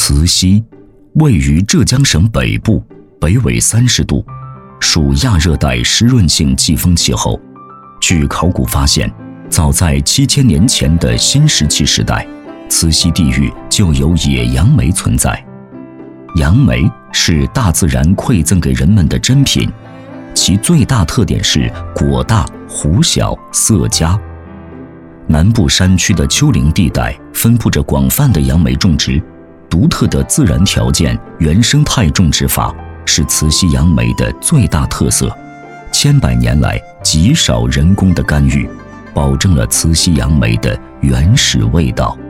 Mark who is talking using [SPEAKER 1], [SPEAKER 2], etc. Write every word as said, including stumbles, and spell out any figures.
[SPEAKER 1] 慈溪位于浙江省北部，北纬三十度，属亚热带湿润性季风气候。据考古发现，早在七千年前的新石器时代，慈溪地域就有野杨梅存在。杨梅是大自然馈赠给人们的珍品，其最大特点是果大、核小、色佳。南部山区的丘陵地带分布着广泛的杨梅种植，独特的自然条件原生态种植法是慈溪杨梅的最大特色。千百年来极少人工的干预，保证了慈溪杨梅的原始味道。